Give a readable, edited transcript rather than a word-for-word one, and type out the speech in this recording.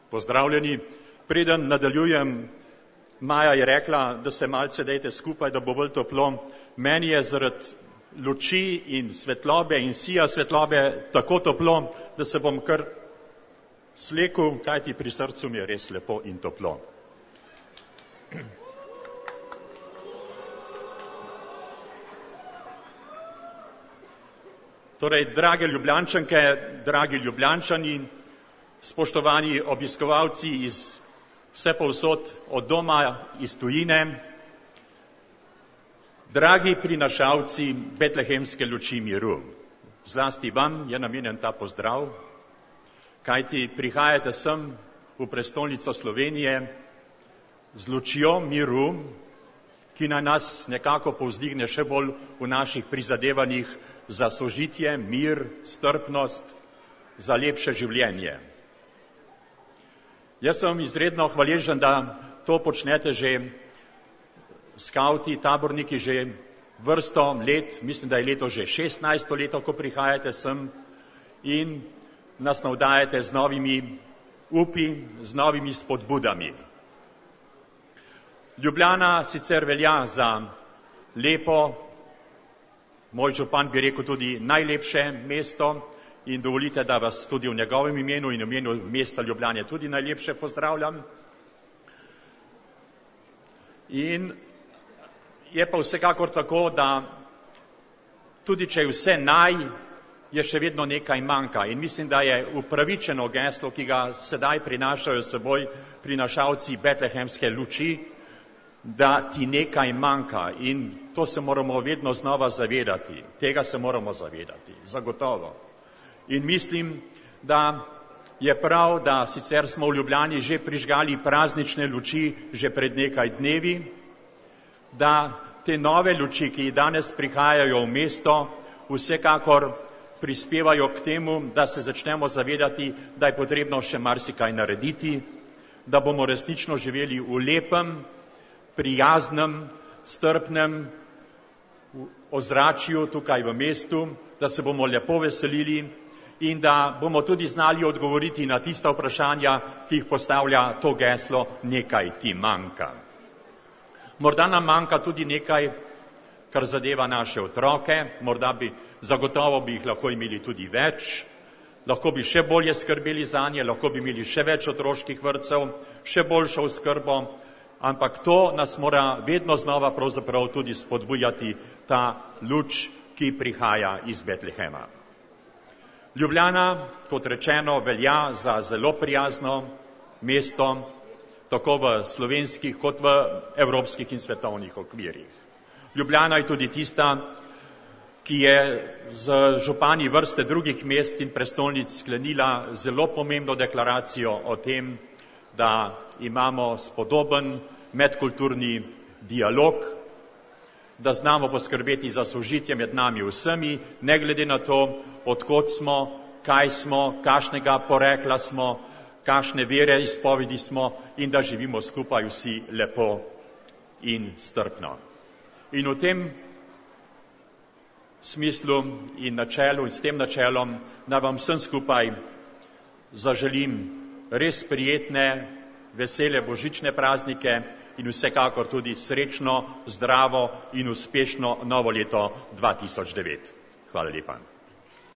Pozdravljeni. Preden nadaljujem, Maja je rekla, da se malce dejte skupaj, da bo bolj toplo. Meni je zaradi luči in svetlobe in sija svetlobe tako toplo, da se bom kar slekel, kajti pri srcu mi je res lepo in toplo. Torej, drage Ljubljančanke, dragi Ljubljančani, spoštovani obiskovalci iz vsepovsod, od doma, iz tujine, dragi prinašalci betlehemske luči miru. Zlasti vam je namenjen ta pozdrav, kajti prihajate sem v prestolnico Slovenije z lučjo miru, ki naj nas nekako povzdigne še bolj v naših prizadevanjih za sožitje, mir, strpnost, za lepše življenje. Jaz sem izredno hvaležen, da to počnete že skavti, taborniki že vrsto let, mislim, da je leto že 16. leto, ko prihajate sem in nas navdajate z novimi upi, z novimi spodbudami. Ljubljana sicer velja za lepo, moj župan bi rekel tudi najlepše mesto in dovolite, da vas tudi v njegovem imenu in v imenu mesta Ljubljane tudi najlepše pozdravljam. In je pa vsekakor tako, da tudi če je vse je še vedno nekaj manjka. In mislim, da je upravičeno geslo, ki ga sedaj prinašajo s seboj prinašalci betlehemske luči, da ti nekaj manjka. In to se moramo vedno znova zavedati. Tega se moramo zavedati, zagotovo. In mislim, da je prav, da sicer smo v Ljubljani že prižgali praznične luči že pred nekaj dnevi, da te nove luči, ki danes prihajajo v mesto, vsekakor prispevajo k temu, da se začnemo zavedati, da je potrebno še marsikaj narediti, da bomo resnično živeli v lepem, prijaznem, strpnem ozračju tukaj v mestu, da se bomo lepo veselili in da bomo tudi znali odgovoriti na tista vprašanja, ki jih postavlja to geslo nekaj ti manjka. Morda nam manjka tudi nekaj, kar zadeva naše otroke, zagotovo bi jih lahko imeli tudi več, lahko bi še bolje skrbeli zanje, lahko bi imeli še več otroških vrtcev, še boljšo oskrbo, ampak to nas mora vedno znova pravzaprav tudi spodbujati ta luč, ki prihaja iz Betlehema. Ljubljana, kot rečeno, velja za zelo prijazno mesto, tako v slovenskih kot v evropskih in svetovnih okvirih. Ljubljana je tudi tista, ki je z župani vrste drugih mest in prestolnic sklenila zelo pomembno deklaracijo o tem, da imamo spodoben medkulturni dialog, da znamo poskrbeti za sožitje med nami vsemi, ne glede na to, odkot smo, kaj smo, kakšnega porekla smo, kakšne vere izpovedi smo in da živimo skupaj vsi lepo in strpno. In v tem smislu in načelu in s tem načelom naj vam vsem skupaj zaželim res prijetne, vesele božične praznike in vsekakor tudi srečno, zdravo in uspešno novo leto 2009. Hvala lepa.